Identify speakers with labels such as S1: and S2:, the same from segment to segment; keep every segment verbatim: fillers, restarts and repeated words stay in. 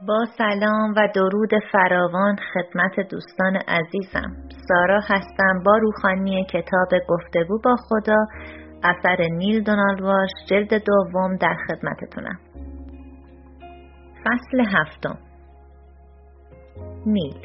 S1: با سلام و درود فراوان خدمت دوستان عزیزم. سارا هستم با روخانی کتاب گفتگو با خدا اثر نیل دونالد واش جلد دوم در خدمتتونم. فصل هفتم. نیل: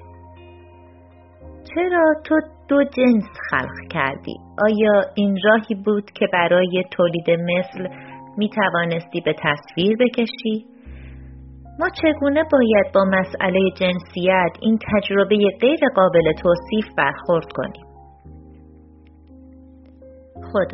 S1: چرا تو دو جنس خلق کردی؟ آیا این راهی بود که برای تولید مثل می توانستی به تصویر بکشی؟ ما چگونه باید با مسئله جنسیت، این تجربه غیر قابل توصیف، برخورد کنیم؟ خدا: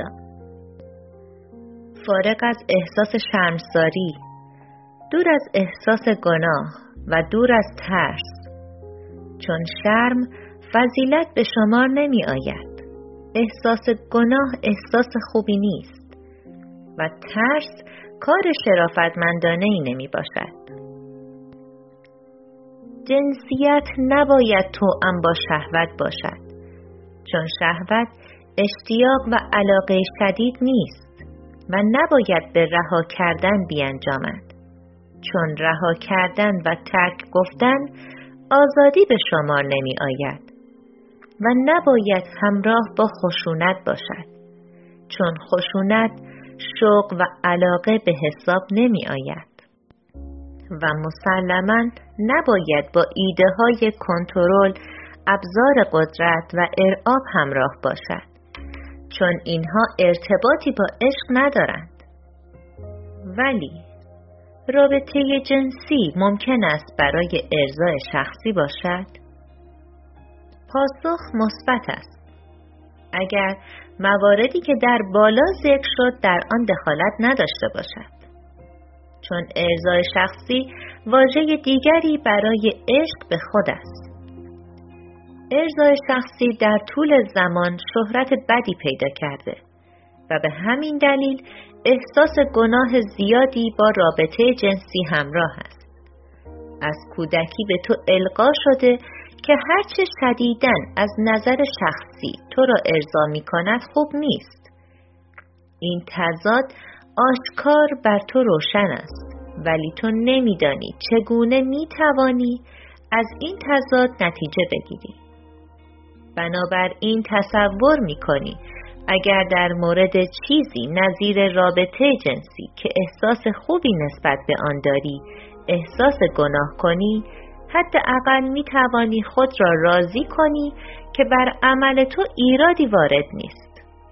S1: فارغ از احساس شرمساری، دور از احساس گناه و دور از ترس، چون شرم فضیلت به شمار نمی آید. احساس گناه احساس خوبی نیست و ترس کار شرافتمندانه‌ای نمی باشد. جنسیت نباید توأم با شهوت باشد، چون شهوت اشتیاق و علاقه شدید نیست و نباید به رها کردن بیانجامد، چون رها کردن و ترک گفتن آزادی به شمار نمی آید و نباید همراه با خشونت باشد، چون خشونت شوق و علاقه به حساب نمی آید و مسلماً نباید با ایده های کنترل، ابزار قدرت و ارعاب همراه باشد، چون اینها ارتباطی با عشق ندارند. ولی رابطه جنسی ممکن است برای ارضای شخصی باشد؟ پاسخ مثبت است، اگر مواردی که در بالا ذکر شد در آن دخالت نداشته باشد، چون ارضای شخصی واژه دیگری برای عشق به خود است. ارضای شخصی در طول زمان شهرت بدی پیدا کرده و به همین دلیل احساس گناه زیادی با رابطه جنسی همراه است. از کودکی به تو القا شده که هرچه شدیداً از نظر شخصی تو را ارضا می کند خوب نیست. این تضاد آشکار بر تو روشن است، ولی تو نمیدانی چگونه میتوانی از این تضاد نتیجه بگیری. بنابراین تصور میکنی اگر در مورد چیزی نظیر رابطه جنسی که احساس خوبی نسبت به آن داری احساس گناه کنی، حداقل میتوانی خود را راضی کنی که بر عمل تو ایرادی وارد نیست.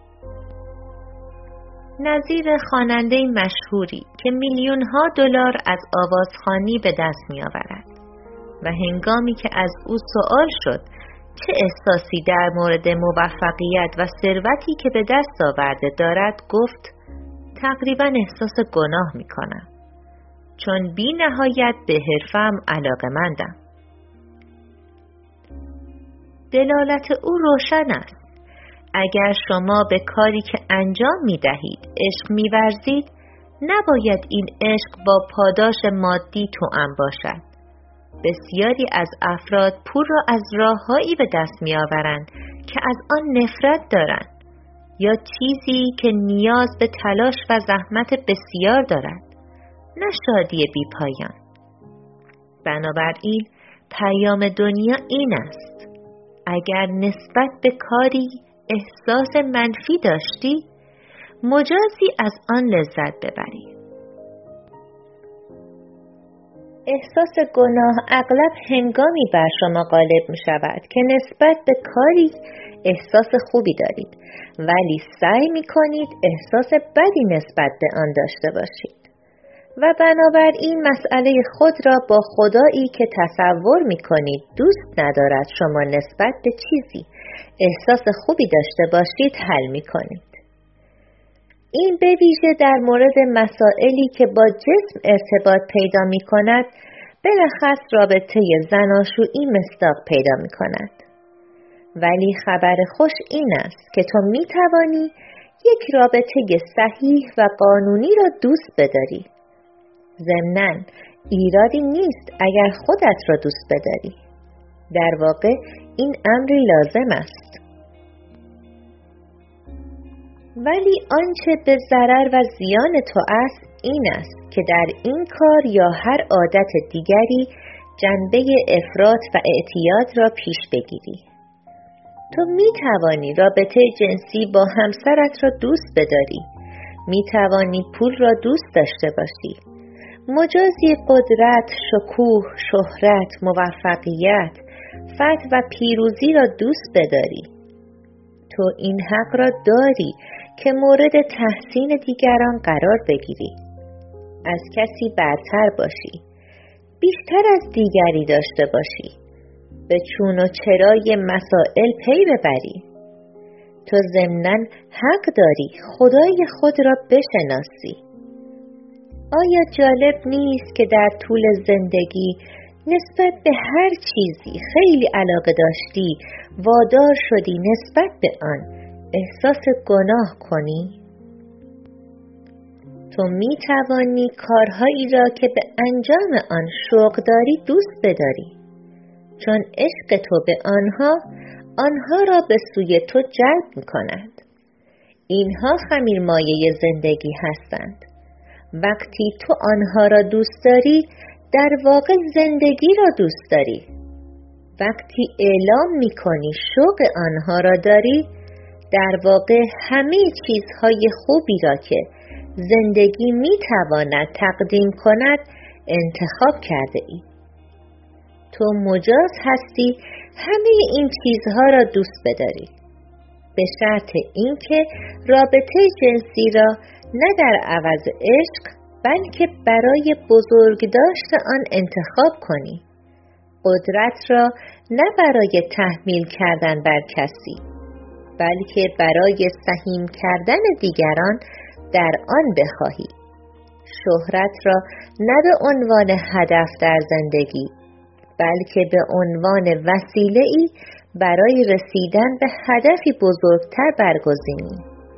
S1: نظیر خواننده مشهوری که میلیون ها دلار از آوازخوانی به دست می آورد و هنگامی که از او سوال شد چه احساسی در مورد موفقیت و ثروتی که به دست آورده دارد، گفت تقریبا احساس گناه می کنم، چون بی نهایت به حرفم علاقه‌مندم. دلالت او روشن است. اگر شما به کاری که انجام می دهید عشق می ورزید، نباید این عشق با پاداش مادی توأم باشد. بسیاری از افراد پول را از راههایی به دست می آورند که از آن نفرت دارند یا چیزی که نیاز به تلاش و زحمت بسیار دارد، نه شادی بی پایان. بنابراین پیام دنیا این است: اگر نسبت به کاری احساس منفی داشتی، مجازی از آن لذت ببری. احساس گناه اغلب هنگامی بر شما غالب می شود که نسبت به کاری احساس خوبی دارید، ولی سعی می کنید احساس بدی نسبت به آن داشته باشید و بنابراین مسئله خود را با خدایی که تصور می کنید دوست ندارد شما نسبت به چیزی احساس خوبی داشته باشید حل می کنید. این به ویژه در مورد مسائلی که با جسم ارتباط پیدا می کند، بلخص رابطه زناشویی مصداق پیدا می کند. ولی خبر خوش این است که تو می توانی یک رابطه صحیح و قانونی را دوست بداری. ضمناً ایرادی نیست اگر خودت را دوست بداری. در واقع این امری لازم است. ولی آنچه به ضرر و زیان تو است این است که در این کار یا هر عادت دیگری جنبه افراط و اعتیاد را پیش بگیری. تو می توانی رابطه جنسی با همسرت را دوست بداری. می توانی پول را دوست داشته باشی. مجازی قدرت، شکوه، شهرت، موفقیت، فتح و پیروزی را دوست بداری. تو این حق را داری که مورد تحسین دیگران قرار بگیری. از کسی برتر باشی. بیشتر از دیگری داشته باشی. به چون و چرای مسائل پی ببری. تو ضمناً حق داری خدای خود را بشناسی. آیا جالب نیست که در طول زندگی نسبت به هر چیزی خیلی علاقه داشتی، وادار شدی نسبت به آن احساس گناه کنی؟ تو می توانی کارهایی را که به انجام آن شوق داری دوست بداری، چون عشق تو به آنها آنها را به سوی تو جلب می کند. اینها خمیرمایه زندگی هستند. وقتی تو آنها را دوست داری، در واقع زندگی را دوست داری. وقتی اعلام می کنی شوق آنها را داری، در واقع همه چیزهای خوبی را که زندگی می تواند تقدیم کند انتخاب کرده ای. تو مجاز هستی همه این چیزها را دوست بداری، به شرط اینکه رابطه جنسی را نه در عوض عشق بلکه برای بزرگداشت آن انتخاب کنی. قدرت را نه برای تحمیل کردن بر کسی بلکه برای سهیم کردن دیگران در آن بخواهی. شهرت را نه به عنوان هدف در زندگی بلکه به عنوان وسیله‌ای برای رسیدن به هدفی بزرگتر برگزینی.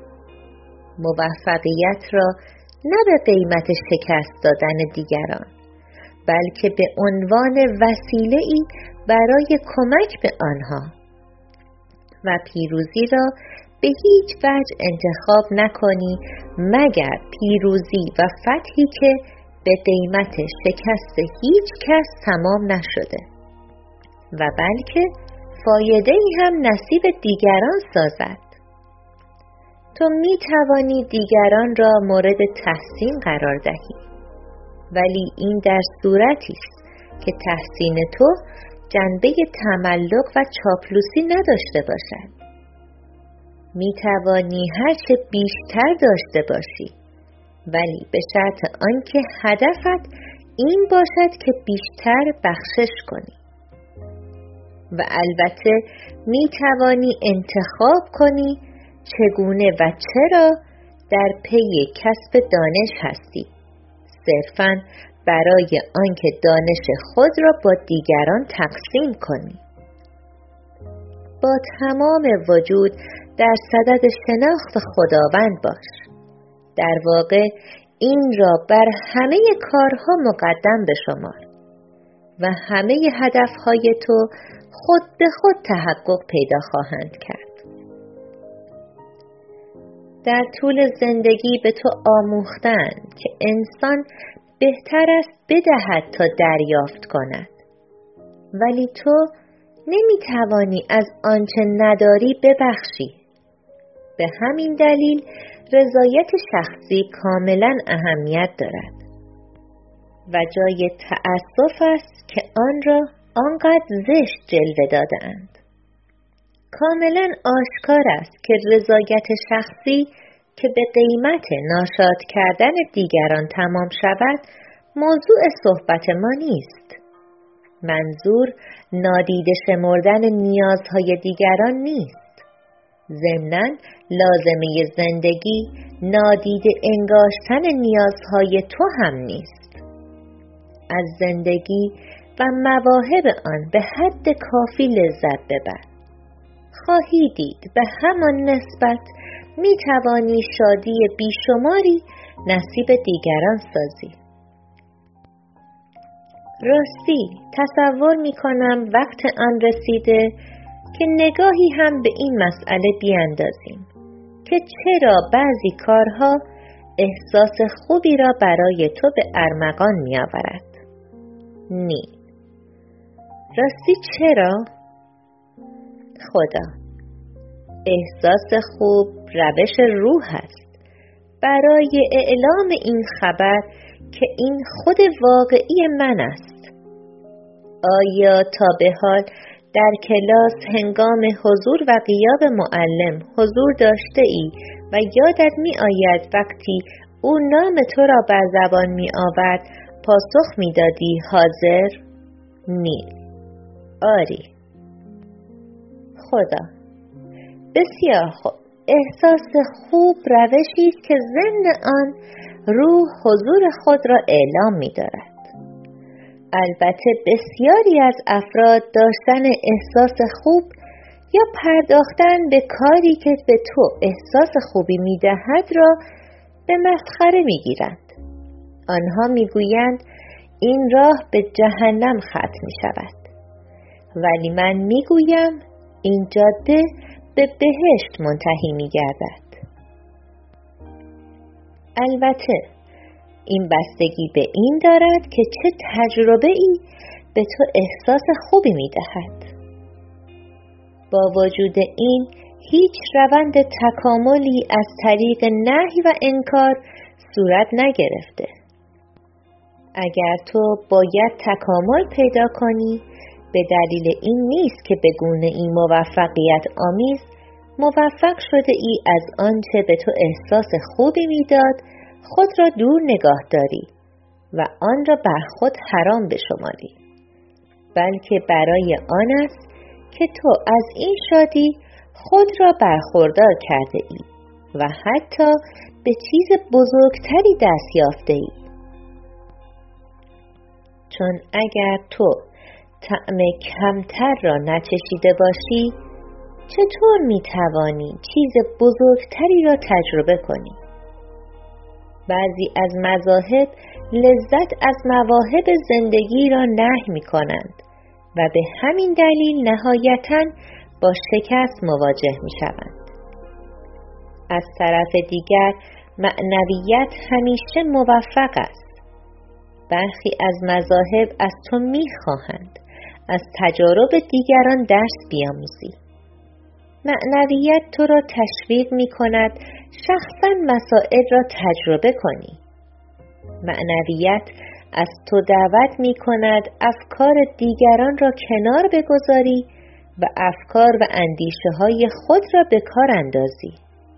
S1: موفقیت را نه به قیمت شکست دادن دیگران بلکه به عنوان وسیله‌ای برای کمک به آنها. و پیروزی را به هیچ وجه انتخاب نکنی مگر پیروزی و فتحی که به قیمت شکست هیچ کس تمام نشده و بلکه فایده‌ای هم نصیب دیگران سازد. تو می توانی دیگران را مورد تحسین قرار دهی، ولی این در صورتی است که تحسین تو جنبه تملق و چاپلوسی نداشته باشد. می توانی هرچه بیشتر داشته باشی، ولی به شرط آنکه هدفت این باشد که بیشتر بخشش کنی. و البته می توانی انتخاب کنی چگونه و چرا در پی کسب دانش هستی، صرفاً برای آنکه دانش خود را با دیگران تقسیم کنی. با تمام وجود در صدد شناخت خداوند باش. در واقع این را بر همه کارها مقدم بشمار و همه هدفهای تو خود به خود تحقق پیدا خواهند کرد. در طول زندگی به تو آموختند که انسان بهتر است بدهد تا دریافت کند، ولی تو نمی توانی از آنچه نداری ببخشی. به همین دلیل رضایت شخصی کاملا اهمیت دارد و جای تأسف است که آن را آنقدر زشت جلوه داده‌اند. کاملا آشکار است که رضایت شخصی که به قیمت ناشاد کردن دیگران تمام شود موضوع صحبت ما نیست. منظور نادیده شمردن نیازهای دیگران نیست. ضمناً لازمه زندگی نادیده انگاشتن نیازهای تو هم نیست. از زندگی و مواهب آن به حد کافی لذت ببر. خواهی دید به همان نسبت می توانی شادی بیشماری نصیب دیگران سازی. راستی تصور می کنم وقت آن رسیده که نگاهی هم به این مسئله بیاندازیم که چرا بعضی کارها احساس خوبی را برای تو به ارمغان می آورد. نی. راستی چرا؟ خدا. احساس خوب روش روح است برای اعلام این خبر که این خود واقعی من است. آیا تا به حال در کلاس هنگام حضور و غیاب معلم حضور داشته ای و یادت می آید وقتی او نام تو را بر زبان می آورد پاسخ می دادی حاضر؟ نی. آری. خدا. بسیار خوب. احساس خوب روشی است که ضمن آن روح حضور خود را اعلام می دارد. البته بسیاری از افراد داشتن احساس خوب یا پرداختن به کاری که به تو احساس خوبی می دهد را به مسخره می گیرند. آنها می گویند این راه به جهنم ختم می شود. ولی من می گویم این جاده به بهشت منتهی می گردد. البته این بستگی به این دارد که چه تجربه ای به تو احساس خوبی می دهد. با وجود این هیچ روند تکاملی از طریق نهی و انکار صورت نگرفته. اگر تو باید تکامل پیدا کنی به دلیل این نیست که به گونه این موفقیت آمیز موفق شده ای از آنچه به تو احساس خوبی میداد خود را دور نگاه داری و آن را بر خود حرام بشماری، بلکه برای آن است که تو از این شادی خود را برخوردار کرده ای و حتی به چیز بزرگتری دست یافته ای. چون اگر تو طعم کمتر را نچشیده باشی چطور می توانی چیز بزرگتری را تجربه کنی؟ بعضی از مذاهب لذت از مواهب زندگی را نهی می کنند و به همین دلیل نهایتاً با شکست مواجه می شوند. از طرف دیگر معنویت همیشه موفق است. برخی از مذاهب از تو می خواهند از تجارب دیگران درس بیاموزی. معنویت تو را تشویق می کند شخصاً مسائل را تجربه کنی. معنویت از تو دعوت می کند افکار دیگران را کنار بگذاری و افکار و اندیشه های خود را به کار اندازی.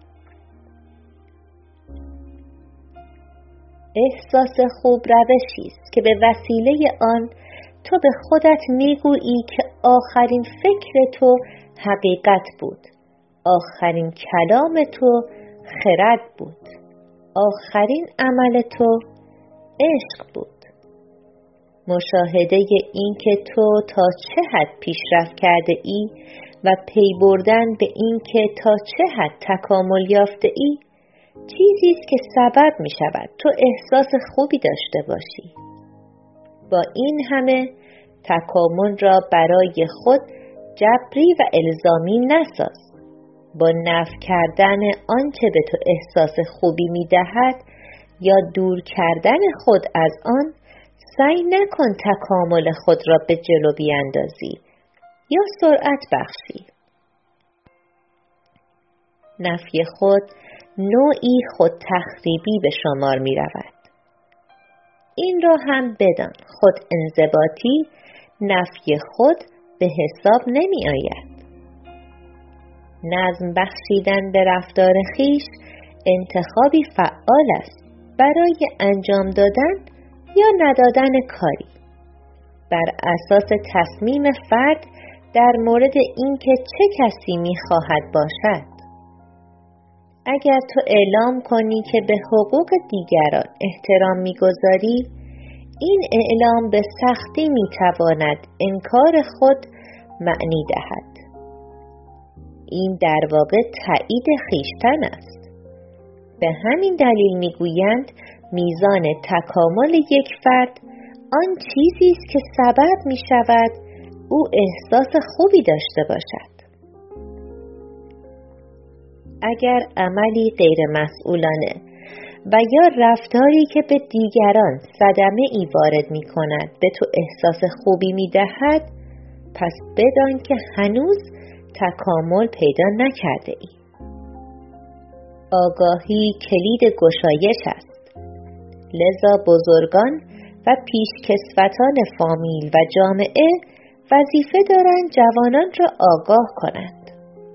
S1: احساس خوب روشی است که به وسیله آن تو به خودت میگویی که آخرین فکر تو حقیقت بود، آخرین کلام تو خرد بود، آخرین عمل تو عشق بود. مشاهده این که تو تا چه حد پیشرفت کرده ای و پی بردن به این که تا چه حد تکامل یافته ای چیزی است که سبب می شود تو احساس خوبی داشته باشی. با این همه تکامل را برای خود جبری و الزامی نساز. با نفی کردن آنچه به تو احساس خوبی می دهد یا دور کردن خود از آن سعی نکن تکامل خود را به جلو بیاندازی یا سرعت بخشی. نفی خود نوعی خود تخریبی به شمار می رود. این را هم بدان خود انضباطی نفی خود به حساب نمی آید. نظم بخشیدن به رفتار خیش انتخابی فعال است برای انجام دادن یا ندادن کاری بر اساس تصمیم فرد در مورد اینکه چه کسی می‌خواهد باشد. اگر تو اعلام کنی که به حقوق دیگران احترام می‌گذاری، این اعلام به سختی می‌تواند انکار خود معنی دهد. این در واقع تایید خویشتن است. به همین دلیل می‌گویند میزان تکامل یک فرد آن چیزی است که سبب می شود او احساس خوبی داشته باشد. اگر عملی غیر مسئولانه و یا رفتاری که به دیگران صدمه ای وارد می کند به تو احساس خوبی می دهد، پس بدان که هنوز تکامل پیدا نکرده ای. آگاهی کلید گشایش است. لذا بزرگان و پیشکسوتان فامیل و جامعه وظیفه دارند جوانان را آگاه کنند.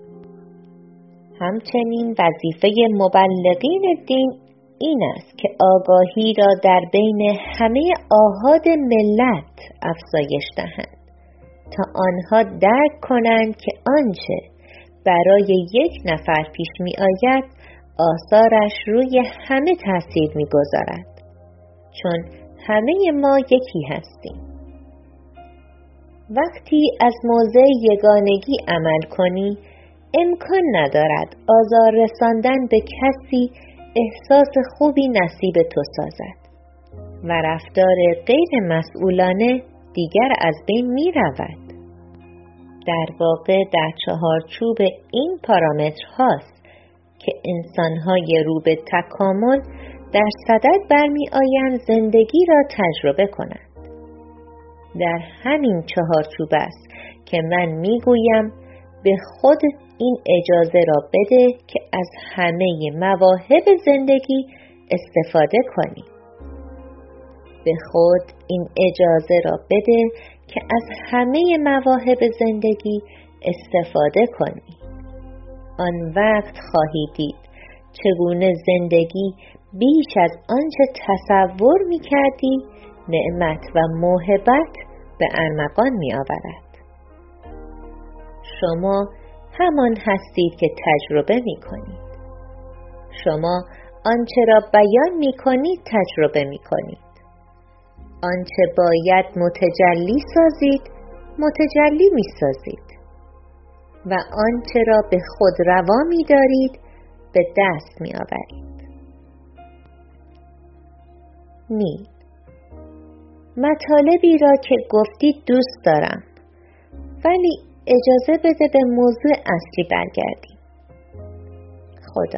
S1: همچنین وظیفه مبلغین دین این است که آگاهی را در بین همه آحاد ملت افزایش دهند تا آنها درک کنند که آنچه برای یک نفر پیش می آید آثارش روی همه تأثیر می گذارد، چون همه ما یکی هستیم. وقتی از موضع یگانگی عمل کنی، امکان ندارد آزار رساندن به کسی احساس خوبی نصیب تو سازد و رفتار غیر مسئولانه دیگر از بین می رود. در واقع در چهارچوب این پارامتر هاست که انسان‌های رو به تکامل در صدد برمی آیند زندگی را تجربه کنند. در همین چهارچوب است که من می گویم به خود این اجازه را بده که از همه مواهب زندگی استفاده کنی. به خود این اجازه را بده که از همه مواهب زندگی استفاده کنی. آن وقت خواهی دید چگونه زندگی بیش از آنچه تصور می کردی نعمت و موهبت به ارمغان می آورد. شما همان هستید که تجربه می کنید. شما آنچه را بیان می کنید تجربه می کنید. آنچه باید متجلی سازید متجلی می سازید و آنچه را به خود روا می دارید به دست می آورید. نی مطالبی را که گفتید دوست دارم، ولی اجازه بده به موضوع اصلی برگردیم. خدا: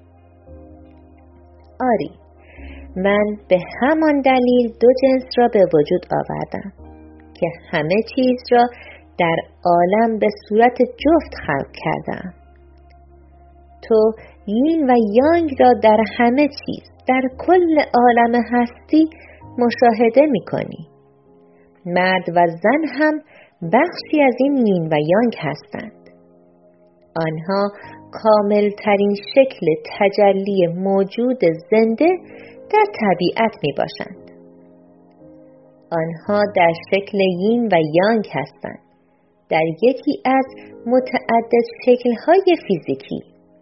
S1: آری، من به همان دلیل دو جنس را به وجود آوردم که همه چیز را در عالم به صورت جفت خلق کردم. تو یین و یانگ را در همه چیز در کل عالم هستی مشاهده می کنی. مرد و زن هم بخشی از این یین و یانگ هستند. آنها کامل ترین شکل تجلی موجود زنده در طبیعت می باشند. آنها در شکل یین و یانگ هستند، در یکی از متعدد شکل‌های فیزیکی.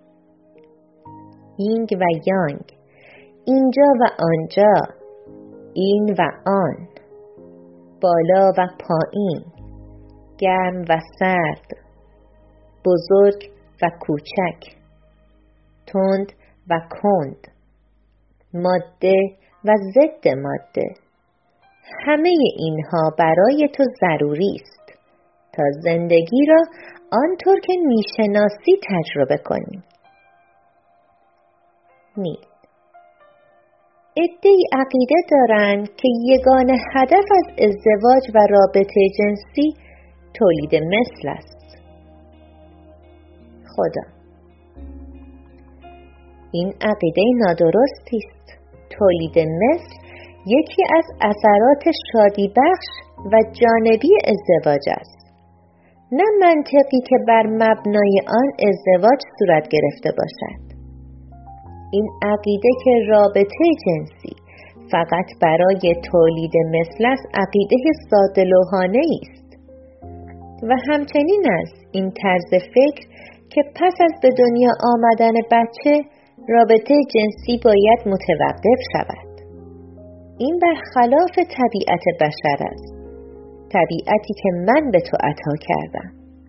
S1: یینگ و یانگ، اینجا و آنجا، این و آن، بالا و پایین، گرم و سرد، بزرگ و کوچک، تند و کند، ماده و ضد ماده. همه اینها برای تو ضروری است تا زندگی را آنطور که میشناسی تجربه کنی. نیل: عده‌ای عقیده دارند که یگانه هدف از ازدواج و رابطه جنسی تولید مثل است. خدا: این عقیده نادرستی است. تولید مثل یکی از اثرات شادی بخش و جانبی ازدواج است، نه منطقی که بر مبنای آن ازدواج صورت گرفته باشد. این عقیده که رابطه جنسی فقط برای تولید مثل است عقیده ساده لوحانه است و همچنین است این طرز فکر که پس از به دنیا آمدن بچه رابطه جنسی باید متوقف شود. این برخلاف طبیعت بشر است، طبیعتی که من به تو عطا کردم.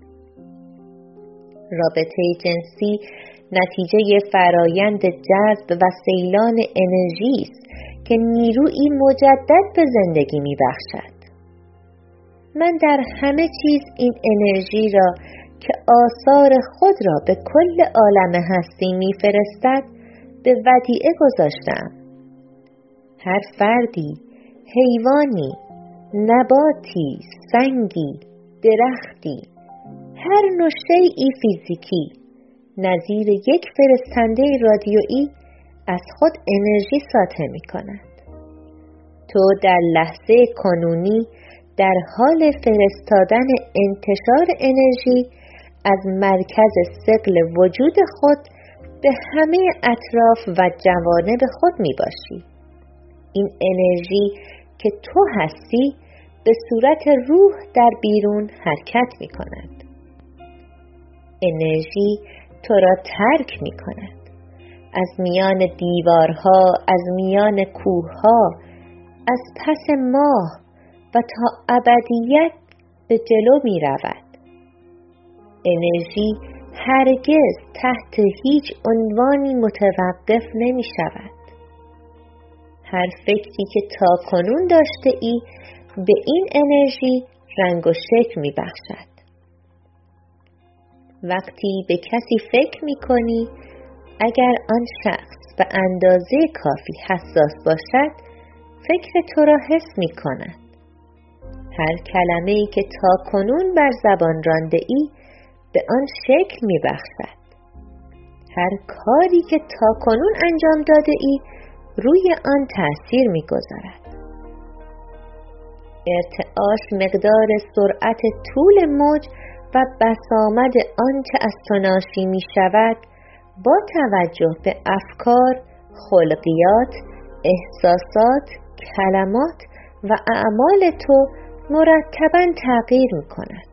S1: رابطه جنسی نتیجه فرایند جذب و سیلان انرژی است که نیرویی مجدد به زندگی می بخشد. من در همه چیز این انرژی را که آثار خود را به کل عالم هستی می فرستد به ودیعه گذاشتم. هر فردی، حیوانی، نباتی، سنگی، درختی، هر نوع شیئی فیزیکی نظیر یک فرستنده رادیویی از خود انرژی ساطع می کند. تو در لحظه کنونی در حال فرستادن انتشار انرژی از مرکز ثقل وجود خود به همه اطراف و جوانب خود می باشی. این انرژی که تو هستی به صورت روح در بیرون حرکت می کند. انرژی تو را ترک می کند. از میان دیوارها، از میان کوهها، از پس ماه و تا ابدیت به جلو می رود. انرژی هرگز تحت هیچ عنوانی متوقف نمی شود. هر فکری که تا کنون داشته ای به این انرژی رنگ و شکل می بخشد. وقتی به کسی فکر می کنی، اگر آن شخص به اندازه کافی حساس باشد، فکر تو را حس می کند. هر کلمه‌ای که تا کنون بر زبان رانده ای به آن شکل می بخشد. هر کاری که تا کنون انجام داده ای روی آن تأثیر می گذارد. ارتعاش مقدار سرعت طول موج و بسامد آنچه از تو ناشی می شود با توجه به افکار، خلقیات، احساسات، کلمات و اعمال تو مرتباً تغییر می کند.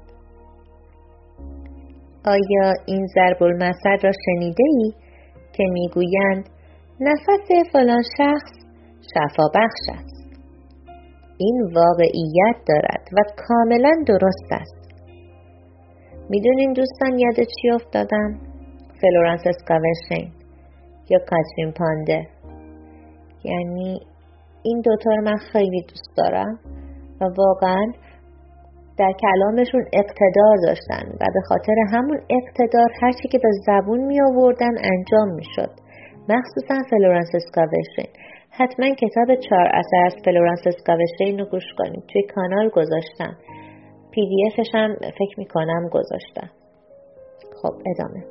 S1: آیا این ضرب المثل را شنیده ای که می گویند نفس فلان شخص شفا بخش است؟ این واقعیت دارد و کاملا درست است. میدونین دوستان یاد چی افتادم؟ فلورانس اسکاوشین یا کاترین پانده. یعنی این دوتا رو من خیلی دوست دارم و واقعا در کلامشون اقتدار داشتن و به خاطر همون اقتدار هرچی که به زبون می آوردن انجام می شد. مخصوصا فلورانس اسکاوشین. حتما کتاب چهار اثر از فلورانس اسکاوشین رو گوش کنید. توی کانال گذاشتم. پی دی افش هم فکر می کنم گذاشتم. خب ادامه.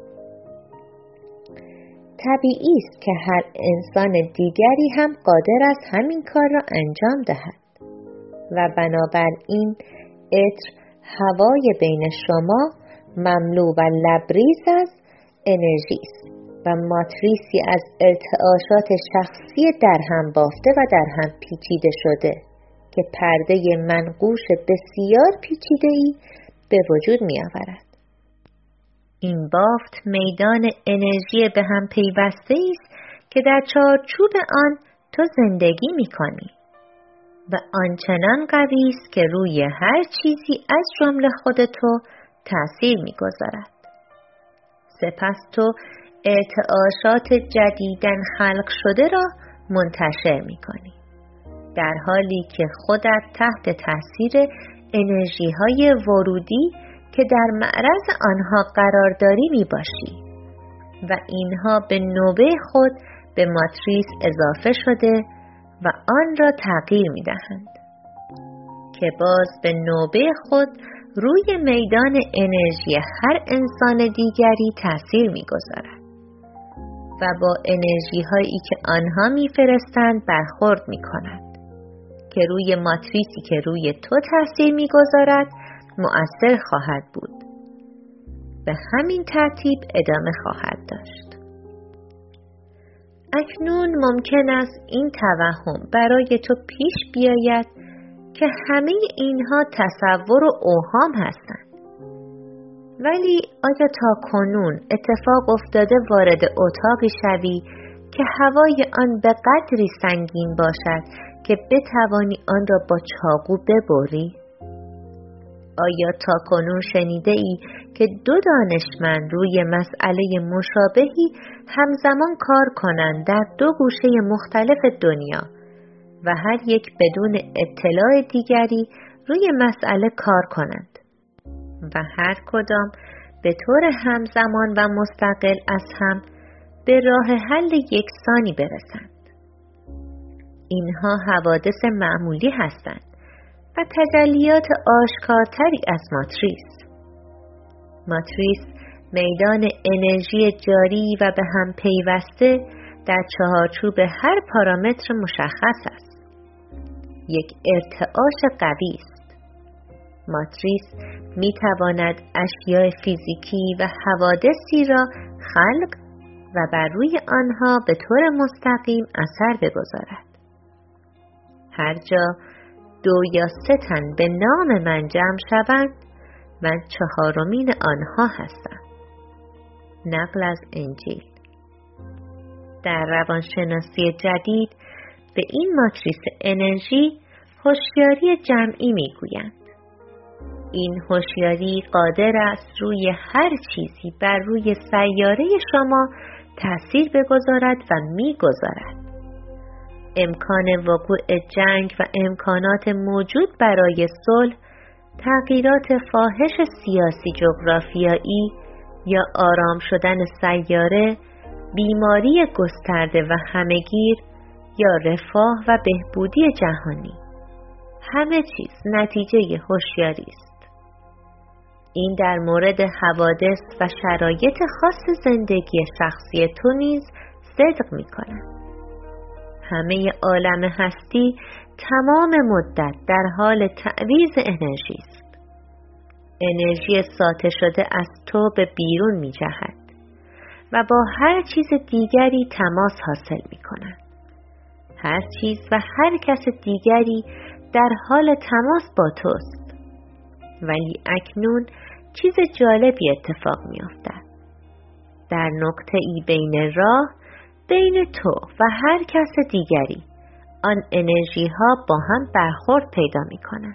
S1: طبیعی است که هر انسان دیگری هم قادر است همین کار را انجام دهد و بنابراین عطر هوای بین شما مملو و لبریز از انرژی است و ماتریسی از ارتعاشات شخصی در هم بافته و در هم پیچیده شده که پرده منقوش بسیار پیچیده‌ای به وجود می آورد. این بافت میدان انرژی به هم پیوسته است که در چارچوب آن تو زندگی می کنی و آنچنان قوی است که روی هر چیزی از جمله خود تو تأثیر می گذارد. سپس تو ارتعاشات جدیداً خلق شده را منتشر می کنی در حالی که خودت تحت تأثیر انرژی های ورودی که در معرض آنها قرار داری می باشی و اینها به نوبه خود به ماتریس اضافه شده و آن را تغییر می دهند که باز به نوبه خود روی میدان انرژی هر انسان دیگری تأثیر می گذارد و با انرژی هایی که آنها می فرستند برخورد می کند که روی ماتریسی که روی تو تأثیر می گذارد مؤثر خواهد بود. به همین ترتیب ادامه خواهد داشت. اکنون ممکن است این توهم برای تو پیش بیاید که همه اینها تصور و اوهام هستند. ولی آیا تا کنون اتفاق افتاده وارد اتاقی شوی که هوای آن به قدری سنگین باشد که بتوانی آن را با چاقو ببری؟ آیا تا کنون شنیده ای که دو دانشمند روی مسئله مشابهی همزمان کار کنند در دو گوشه مختلف دنیا و هر یک بدون اطلاع دیگری روی مسئله کار کنند و هر کدام به طور همزمان و مستقل از هم به راه حل یکسانی برسند. اینها حوادث معمولی هستند و تجلیات آشکارتری از ماتریس. ماتریس میدان انرژی جاری و به هم پیوسته در چهارچوب هر پارامتر مشخص است. یک ارتعاش قوی است. ماتریس می تواند اشیاء فیزیکی و حوادثی را خلق و بر روی آنها به طور مستقیم اثر بگذارد. هر جا دو یا سه تن به نام من جمع شوند، من چهارمین آنها هستم. نقل از انجیل. در روانشناسی جدید به این ماتریس انرژی هوشیاری جمعی میگویند. این هوشیاری قادر است روی هر چیزی بر روی سیاره شما تأثیر بگذارد و میگذارد. امکان وقوع جنگ و امکانات موجود برای صلح، تغییرات فاحش سیاسی جغرافیایی یا آرام شدن سیاره، بیماری گسترده و همه‌گیر یا رفاه و بهبودی جهانی، همه چیز نتیجه هوشیاری است. این در مورد حوادث و شرایط خاص زندگی شخصی تو نیز صدق می‌کند. همه عالم هستی تمام مدت در حال تعویض انرژی است. انرژی ساطع شده از تو به بیرون می جهد و با هر چیز دیگری تماس حاصل می کند. هر چیز و هر کس دیگری در حال تماس با توست. ولی اکنون چیز جالبی اتفاق می افتد. در نقطه ای بین راه، بین تو و هر کس دیگری، آن انرژی ها با هم برخورد پیدا می کنند.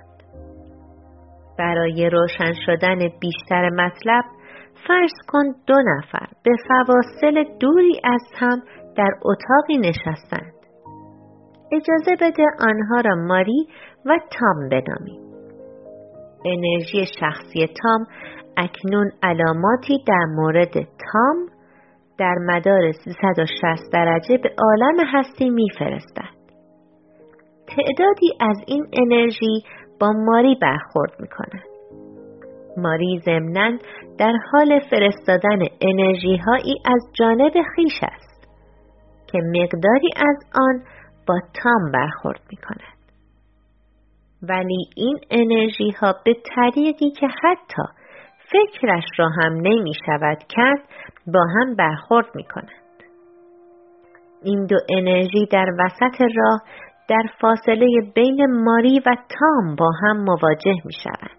S1: برای روشن شدن بیشتر مطلب، فرض کن دو نفر به فواصل دوری از هم در اتاقی نشستند. اجازه بده آنها را ماری و تام بنامیم. انرژی شخصی تام اکنون علاماتی در مورد تام در مدار سیصد و شصت درجه به عالم هستی میفرستد. تعدادی از این انرژی با ماری برخورد میکنند. ماری ضمناً در حال فرستادن انرژی هایی از جانب خویش است که مقداری از آن با تام برخورد میکند. ولی این انرژی ها به طریقی که حتی فکرش را هم نمی شود کرد با هم برخورد می کنند. این دو انرژی در وسط راه در فاصله بین ماری و تام با هم مواجه می شوند.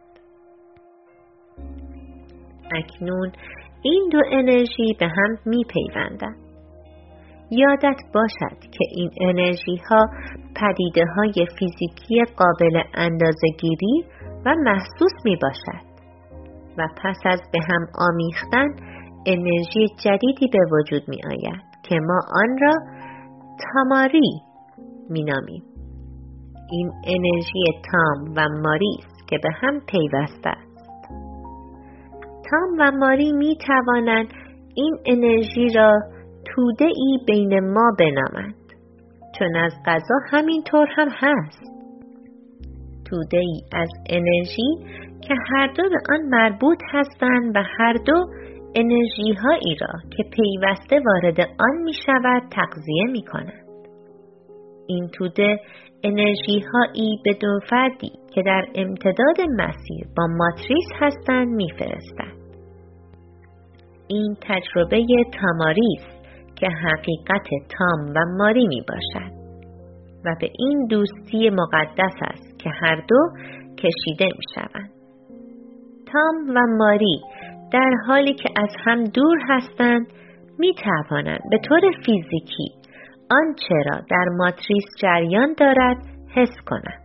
S1: اکنون این دو انرژی به هم می پیوندند. یادت باشد که این انرژی ها پدیده های فیزیکی قابل اندازه‌گیری و محسوس می باشد و پس از به هم آمیختن انرژی جدیدی به وجود می آید که ما آن را تاماری می نامیم. این انرژی تام و ماری است که به هم پیوسته است. تام و ماری می توانند این انرژی را توده ای بین ما بنامند، چون از قضا همینطور هم هست. توده ای از انرژی که هر دو به آن مربوط هستند و هر دو انرژی هایی را که پیوسته وارد آن می شود تغذیه می کنند. این توده انرژی هایی به دو فردی که در امتداد مسیر با ماتریس هستند می فرستند. این تجربه تاماری است که حقیقت تام و ماری می باشد و به این دوستی مقدس است که هر دو کشیده می شوند. تام و ماری در حالی که از هم دور هستند می توانند به طور فیزیکی آنچه را در ماتریس جریان دارد حس کنند.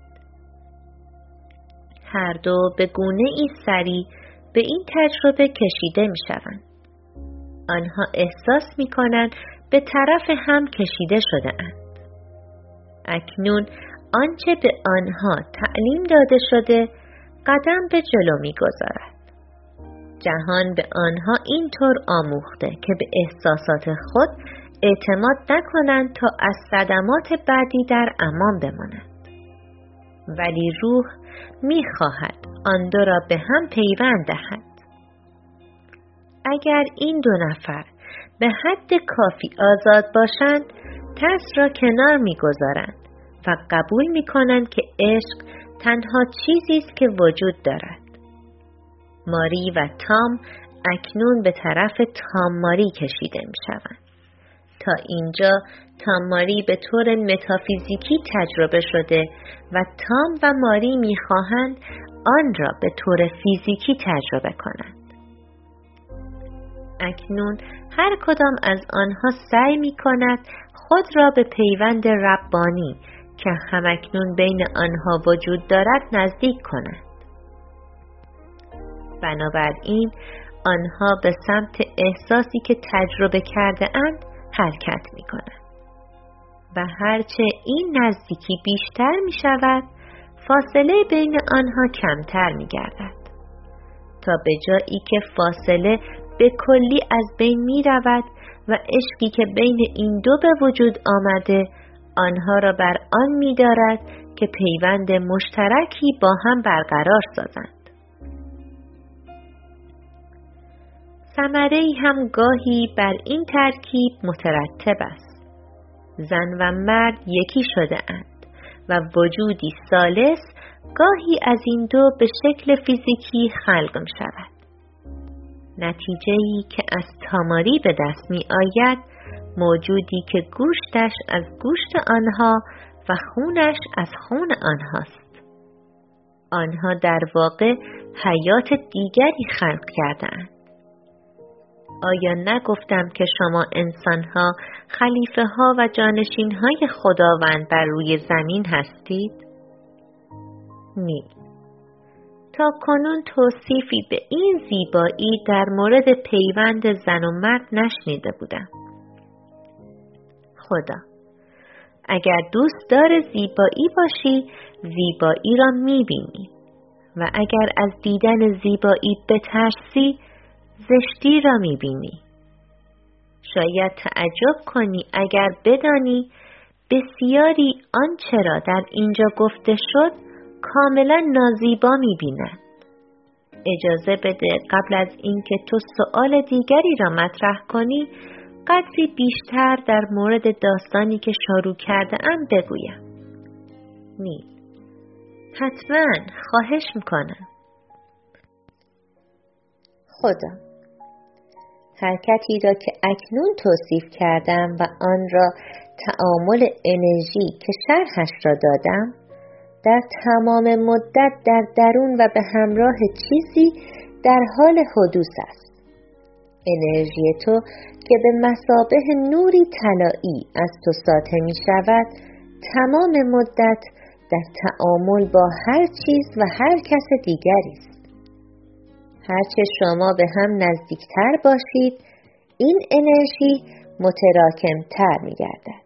S1: هر دو به گونه ای سریع به این تجربه کشیده می شوند. آنها احساس می کنند به طرف هم کشیده شده اند. اکنون آنچه به آنها تعلیم داده شده قدم به جلو می گذارد. جهان به آنها اینطور آموخته که به احساسات خود اعتماد نکنند تا از صدمات بعدی در امان بمانند. ولی روح می‌خواهد آن دو را به هم پیوند دهد. اگر این دو نفر به حد کافی آزاد باشند، ترس را کنار می‌گذارند و قبول می‌کنند که عشق تنها چیزی است که وجود دارد. ماری و تام اکنون به طرف تام ماری کشیده می‌شوند. تا اینجا تام ماری به طور متافیزیکی تجربه شده و تام و ماری می‌خواهند آن را به طور فیزیکی تجربه کنند. اکنون هر کدام از آنها سعی می‌کند خود را به پیوند ربانی که همکنون بین آنها وجود دارد نزدیک کند. بنابراین آنها به سمت احساسی که تجربه کرده اند حرکت می‌کنند و هرچه این نزدیکی بیشتر می‌شود، فاصله بین آنها کمتر می‌گردد تا به جایی که فاصله به کلی از بین می‌رود و عشقی که بین این دو به وجود آمده آنها را بر آن می‌دارد که پیوند مشترکی با هم برقرار سازند. ثمره‌ای هم گاهی بر این ترکیب مترتب است. زن و مرد یکی شده اند و وجودی ثالث گاهی از این دو به شکل فیزیکی خلق می شود. نتیجه‌ای که از تاماری به دست می آید موجودی که گوشتش از گوشت آنها و خونش از خون آنهاست. آنها در واقع حیات دیگری خلق کرده‌اند. آیا نگفتم که شما انسان‌ها خلیفه ها و جانشین های خداوند بر روی زمین هستید؟ نی. تا کنون توصیفی به این زیبایی در مورد پیوند زن و مرد نشنیده بودم. خدا، اگر دوست دار زیبایی باشی، زیبایی را می‌بینی و اگر از دیدن زیبایی بترسی، زشتی را می‌بینی. شاید تعجب کنی اگر بدانی بسیاری آنچه را در اینجا گفته شد کاملا نازیبا می‌بینند. اجازه بده قبل از اینکه تو سؤال دیگری را مطرح کنی قدری بیشتر در مورد داستانی که شروع کرده ام بگویم. نیل: حتما، خواهش میکنم. خدا، حرکتی را که اکنون توصیف کردم و آن را تعامل انرژی که شرحش را دادم در تمام مدت در درون و به همراه چیزی در حال حدوث است. انرژی تو که به مثابه نوری طلایی از تو ساطع می شود تمام مدت در تعامل با هر چیز و هر کس دیگری است. هرچه شما به هم نزدیکتر باشید این انرژی متراکمتر می گردد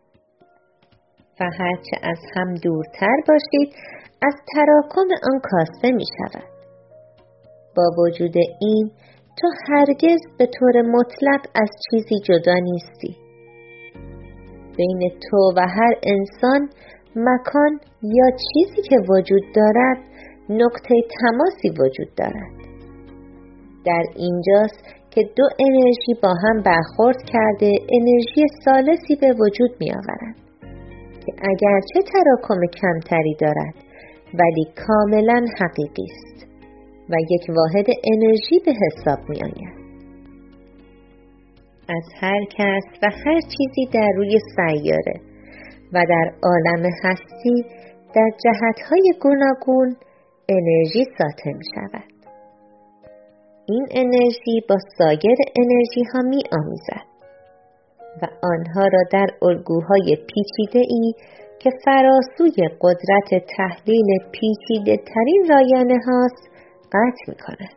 S1: و هرچه از هم دورتر باشید از تراکم آن کاسته می شود. با وجود این تو هرگز به طور مطلق از چیزی جدا نیستی. بین تو و هر انسان، مکان یا چیزی که وجود دارد نقطه تماسی وجود دارد. در اینجاست که دو انرژی با هم برخورد کرده انرژی ثالثی به وجود می آورند که اگرچه تراکم کمتری دارد ولی کاملا حقیقی است و یک واحد انرژی به حساب می آید. از هر کس و هر چیزی در روی سیاره و در عالم هستی در جهتهای گوناگون انرژی ساطع می شود. این انرژی با سایر انرژی ها می آمیزد و آنها را در الگوهای پیچیده ای که فراسوی قدرت تحلیل پیچیده ترین رایانه هاست قطع می کند.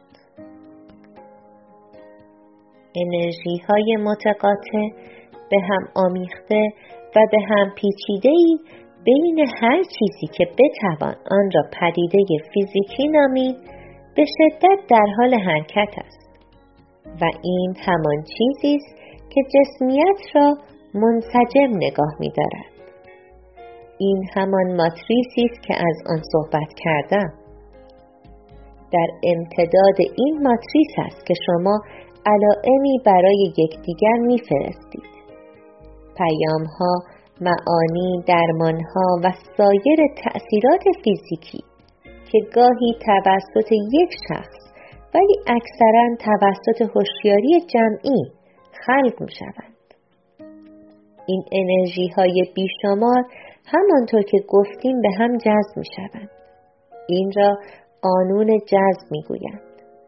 S1: انرژی های متقاطع به هم آمیخته و به هم پیچیده ای بین هر چیزی که بتوان آن را پدیده فیزیکی نامید به شدت در حال حرکت است و این همان چیزی است که جسمیت را منسجم نگاه می‌دارد. این همان ماتریسی است که از آن صحبت کردم. در امتداد این ماتریس است که شما علائمی برای یکدیگر می‌فرستید. پیام‌ها، معانی، درمان‌ها و سایر تأثیرات فیزیکی که گاهی توسط یک شخص ولی اکثراً توسط هوشیاری جمعی خلق می‌شوند. این انرژی‌های بیشمار همانطور که گفتیم به هم جذب می‌شوند. این را قانون جذب می‌گویند.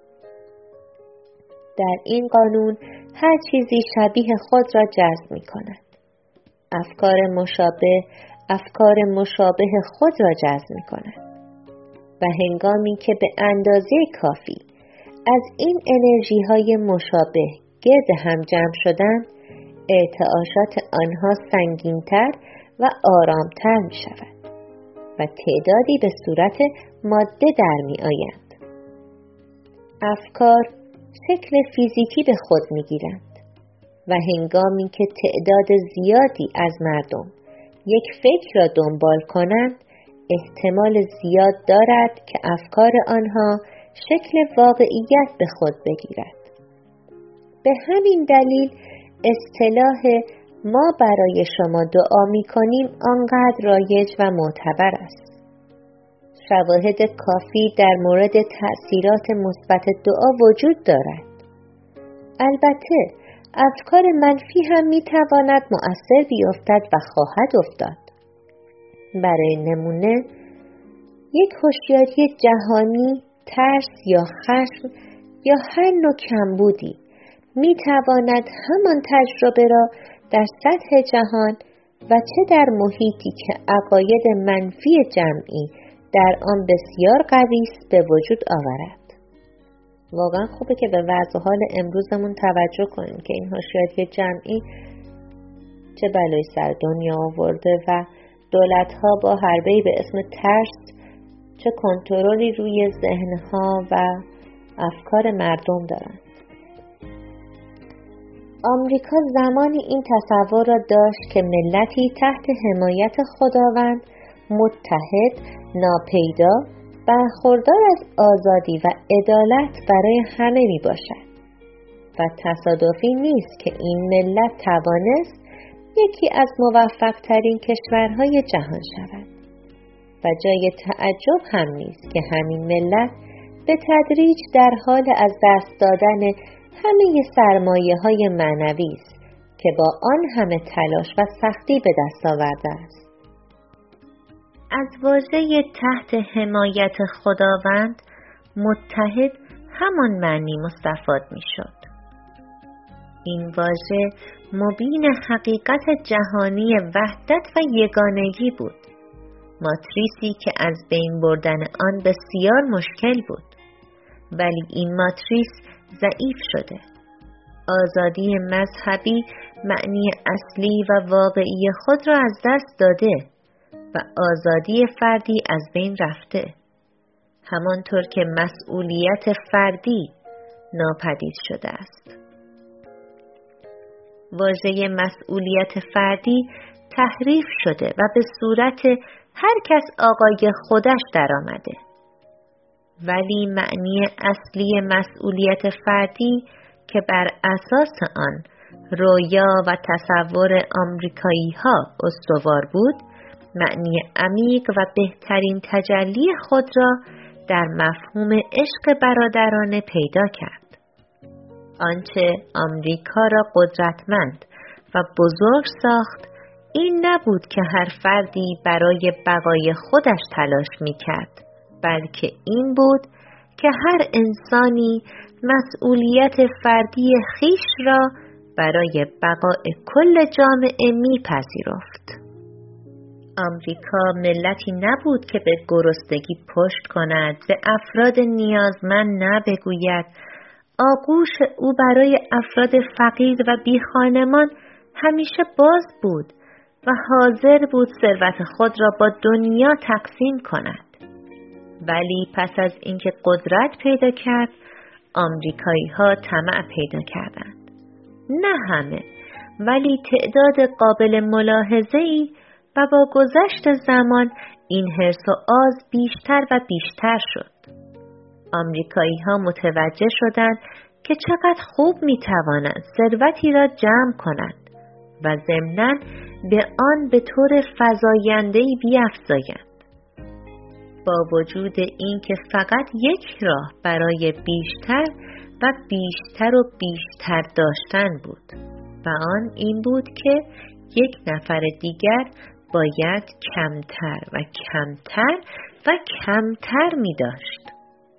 S1: در این قانون هر چیزی شبیه خود را جذب می‌کند. افکار مشابه افکار مشابه خود را جذب می‌کند و هنگامی که به اندازه کافی از این انرژی‌های مشابه گرد هم جمع شدند، ارتعاشات آنها سنگین‌تر و آرامتر می‌شود و تعدادی به صورت ماده در می‌آیند. افکار شکل فیزیکی به خود می‌گیرند و هنگامی که تعداد زیادی از مردم یک فکر را دنبال کنند، احتمال زیاد دارد که افکار آنها شکل واقعیت به خود بگیرد. به همین دلیل اصطلاح ما برای شما دعا می کنیم آنقدر رایج و معتبر است. شواهد کافی در مورد تأثیرات مثبت دعا وجود دارد. البته افکار منفی هم می تواند مؤثر بیفتد و خواهد افتاد. برای نمونه، یک هوشیاری جهانی، ترس یا خشم یا هر نوع کمبودی می تواند همان تجربه را در سطح جهان و چه در محیطی که عقاید منفی جمعی در آن بسیار قوی است به وجود آورد. واقعا خوبه که به وضع حال امروزمون توجه کنیم که این هوشیاری جمعی چه بلایی سر دنیا آورده و دولت‌ها با حربه‌ای به اسم ترس چه کنترلی روی ذهن‌ها و افکار مردم دارند. آمریکا زمانی این تصور را داشت که ملتی تحت حمایت خداوند متحد، ناپیدا، برخوردار از آزادی و عدالت برای همه می باشد و تصادفی نیست که این ملت توانست یکی از موفق ترین کشورهای جهان شود و جای تعجب هم نیست که همین ملت به تدریج در حال از دست دادن همه سرمایه های معنوی است که با آن همه تلاش و سختی به دست آورده است. از واژه تحت حمایت خداوند متحد همان معنی مستفاد می شد. این واژه مبین حقیقت جهانی وحدت و یگانگی بود، ماتریسی که از بین بردن آن بسیار مشکل بود، ولی این ماتریس ضعیف شده. آزادی مذهبی معنی اصلی و واقعی خود را از دست داده و آزادی فردی از بین رفته، همانطور که مسئولیت فردی ناپدید شده است. واژه مسئولیت فردی تحریف شده و به صورت هر کس آقای خودش در آمده، ولی معنی اصلی مسئولیت فردی که بر اساس آن رویا و تصور آمریکایی ها استوار بود، معنی عمیق و بهترین تجلی خود را در مفهوم عشق برادرانه پیدا کرد. آنچه آمریکا را قدرتمند و بزرگ ساخت این نبود که هر فردی برای بقای خودش تلاش می‌کرد، بلکه این بود که هر انسانی مسئولیت فردی خویش را برای بقای کل جامعه می‌پذیرفت. آمریکا ملتی نبود که به گرسنگی پشت کند، به افراد نیازمند نبگوید. آغوش او برای افراد فقیر و بیخانمان همیشه باز بود و حاضر بود ثروت خود را با دنیا تقسیم کند. ولی پس از اینکه قدرت پیدا کرد، آمریکایی ها طمع پیدا کردند. نه همه، ولی تعداد قابل ملاحظه‌ای، و با گذشت زمان این حرص و آز بیشتر و بیشتر شد. آمریکایی ها متوجه شدند که چقدر خوب می توانند ثروتی را جمع کنند و ضمناً به آن به طور فزاینده‌ای بیفزایند. با وجود اینکه فقط یک راه برای بیشتر و بیشتر و بیشتر داشتن بود و آن این بود که یک نفر دیگر باید کمتر و کمتر و کمتر می داشت.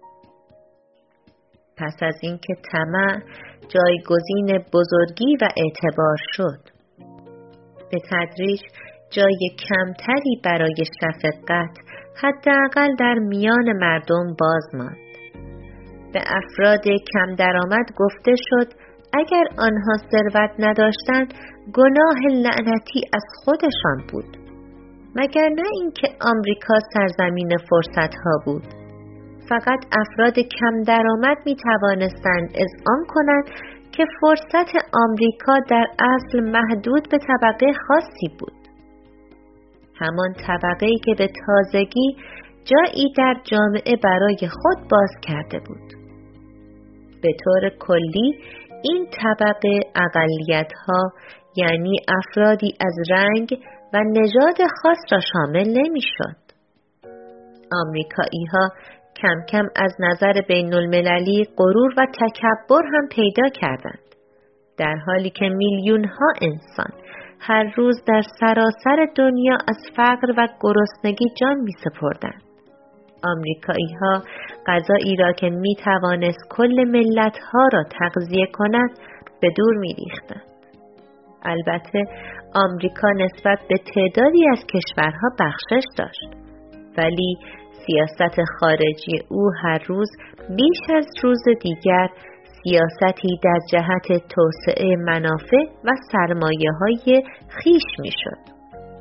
S1: پس از اینکه طمع جایگزین بزرگی و اعتبار شد، به تدریج جای کمتری برای شفقت حداقل در میان مردم باز ماند. به افراد کم درآمد گفته شد اگر آنها ثروت نداشتند گناه لعنتی از خودشان بود، مگر نه اینکه آمریکا سرزمین فرصت‌ها بود. فقط افراد کم درآمد می توانستند اذعان کنند که فرصت آمریکا در اصل محدود به طبقه خاصی بود، همان طبقه‌ای که به تازگی جایی در جامعه برای خود باز کرده بود. به طور کلی این طبقه اقلیت‌ها، یعنی افرادی از رنگ و نژاد خاص را شامل نمی‌شد. آمریکایی‌ها کم کم از نظر بین المللی غرور و تکبر هم پیدا کردند، در حالی که میلیون ها انسان هر روز در سراسر دنیا از فقر و گرسنگی جان می سپردند. آمریکایی ها غذایی را که می توانست کل ملت ها را تغذیه کند به دور می ریختند. البته آمریکا نسبت به تعدادی از کشورها بخشش داشت، ولی سیاست خارجی او هر روز بیش از روز دیگر سیاستی در جهت توسعه منافع و سرمایه‌های خویش می‌شد.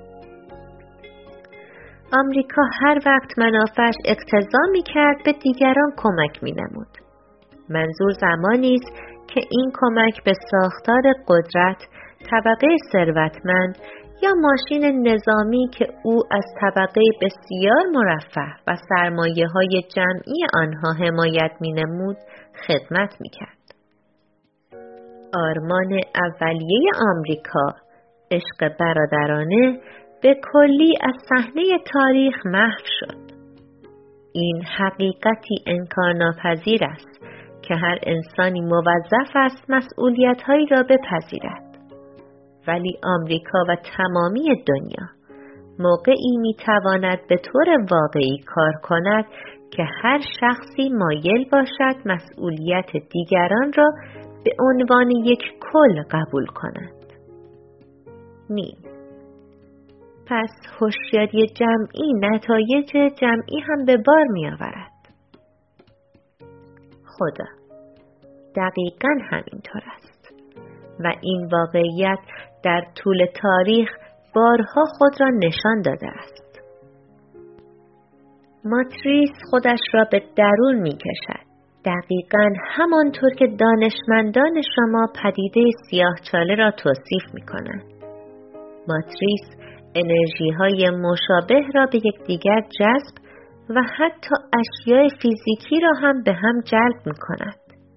S1: آمریکا هر وقت منافعش اقتضا می‌کرد به دیگران کمک می‌نمود. منظور زمانی است که این کمک به ساختار قدرت، طبقه ثروتمند یا ماشین نظامی که او از طبقه بسیار مرفه و سرمایه‌های جمعی آنها حمایت می‌نمود خدمت می‌کرد. آرمان اولیه آمریکا، عشق برادرانه، به کلی از صحنه تاریخ محو شد. این حقیقتی انکارناپذیر است که هر انسانی موظف است مسئولیت‌هایی را بپذیرد. ولی آمریکا و تمامی دنیا موقعی میتواند به طور واقعی کار کند که هر شخصی مایل باشد مسئولیت دیگران را به عنوان یک کل قبول کند. نیم. پس هوشیاری جمعی نتایج جمعی هم به بار می آورد. خدا دقیقاً همینطور است و این واقعیت در طول تاریخ بارها خود را نشان داده است. ماتریس خودش را به درون می کشد. دقیقاً همانطور که دانشمندان شما پدیده سیاه‌چاله را توصیف می کنند. ماتریس انرژی های مشابه را به یکدیگر جذب و حتی اشیاء فیزیکی را هم به هم جلب می کند.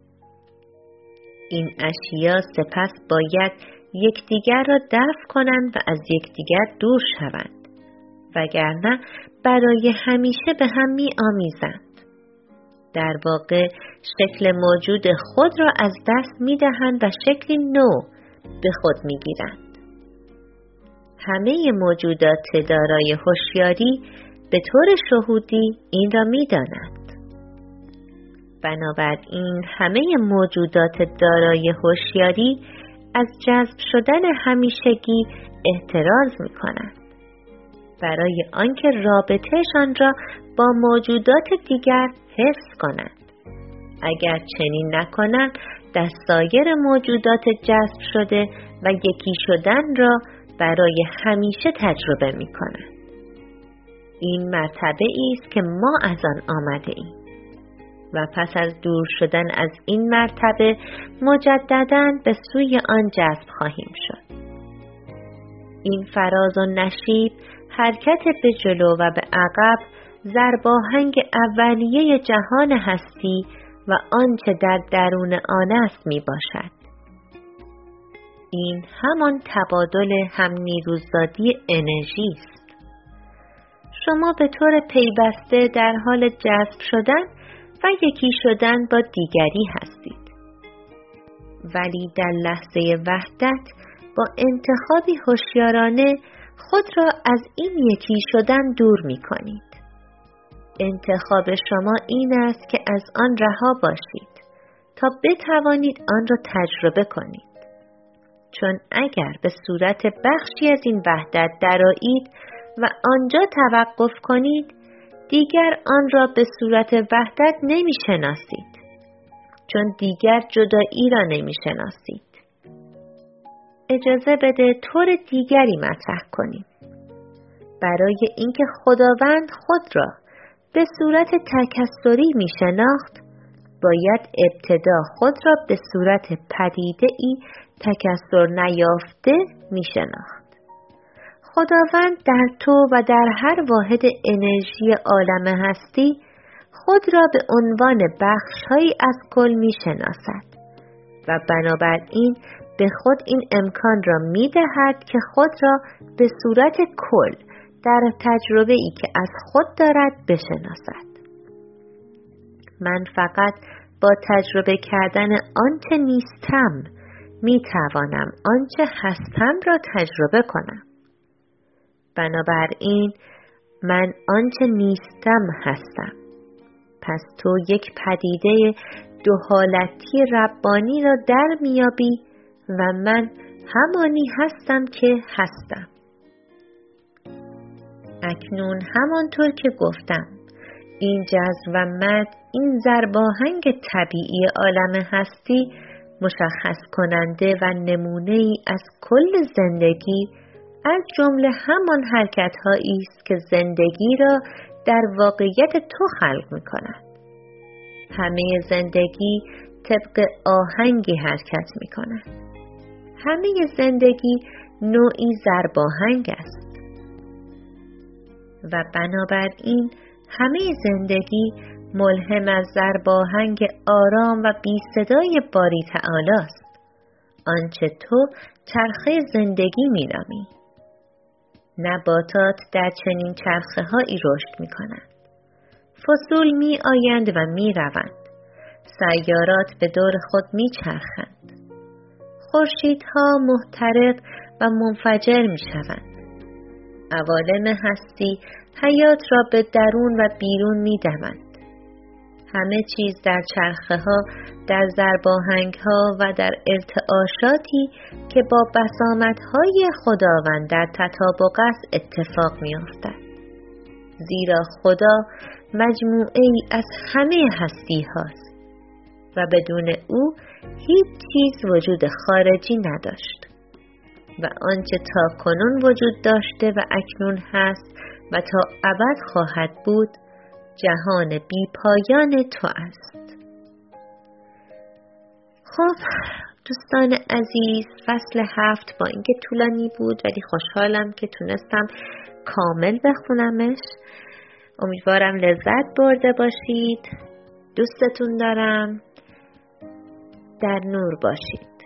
S1: این اشیا سپس باید یکدیگر را دفع کنند و از یکدیگر دور شوند، وگرنه برای همیشه به هم می آمیزند. در واقع شکل موجود خود را از دست می دهند و شکلی نو به خود می گیرند. همه موجودات دارای هوشیاری به طور شهودی این را می دانند. بنابراین همه موجودات دارای هوشیاری از جذب شدن همیشگی احتراز می کنند، برای آنکه رابطهشان را با موجودات دیگر حفظ کنند. اگر چنین نکنند در سایر موجودات جذب شده و یکی شدن را برای همیشه تجربه می کنند. این مرتبه است که ما از آن آمده ایم و پس از دور شدن از این مرتبه مجدداً به سوی آن جذب خواهیم شد. این فراز و نشیب، حرکت به جلو و به عقب، ضرباهنگ اولیه جهان هستی و آنچه در درون آن است می باشد. این همان تبادل هم نیروزادی انرژی است. شما به طور پیوسته در حال جذب شدن و یکی شدن با دیگری هستید. ولی در لحظه وحدت با انتخابی هوشیارانه خود را از این یکی شدن دور می کنید. انتخاب شما این است که از آن رها باشید تا بتوانید آن را تجربه کنید. چون اگر به صورت بخشی از این وحدت درآیید و آنجا توقف کنید، دیگر آن را به صورت وحدت نمی شناسید. چون دیگر جدایی را نمی شناسید. اجازه بده طور دیگری مطرح کنیم. برای اینکه خداوند خود را به صورت تکثری می شناخت، باید ابتدا خود را به صورت پدیده‌ای تکثر نیافته می شناخت. خداوند در تو و در هر واحد انرژی عالم هستی خود را به عنوان بخش‌هایی از کل می شناسد و بنابراین به خود این امکان را می دهد که خود را به صورت کل در تجربه‌ای که از خود دارد بشناسد. من فقط با تجربه کردن آنچه نیستم می توانم آنچه هستم را تجربه کنم. بنابراین من آنچه نیستم هستم. پس تو یک پدیده دو حالتی ربانی را در میابی و من همانی هستم که هستم. اکنون همانطور که گفتم، این جذب و مد، این ضرباهنگ طبیعی عالم هستی مشخص کننده و نمونه‌ای از کل زندگی از جمله همان حرکت‌هایی است که زندگی را در واقعیت تو خلق می‌کند. همه زندگی طبق آهنگی حرکت می‌کند. همه زندگی نوعی ضرباهنگ است. و بنابراین همه زندگی ملهم از ضرباهنگ آرام و بی صدای باری تعالی است. آنچه تو چرخه زندگی می‌نامی. نباتات در چنین چرخه هایی رشد می کنند. فصول می آیند و می روند. سیارات به دور خود می چرخند. خورشیدها محترق و منفجر می شوند. عوالم هستی حیات را به درون و بیرون می دمند. همه چیز در چرخه ها، در ضرباهنگ ها و در ارتعاشاتی که با بسامد های خداوند در تطابق است اتفاق می افتد. زیرا خدا مجموعه ای از همه هستی هاست و بدون او هیچ چیز وجود خارجی نداشت و آنچه تا کنون وجود داشته و اکنون هست و تا ابد خواهد بود جهان بی پایان تو است. خب دوستان عزیز، فصل هفت با اینکه طولانی بود ولی خوشحالم که تونستم کامل بخونمش. امیدوارم لذت برده باشید. دوستتون دارم. در نور باشید.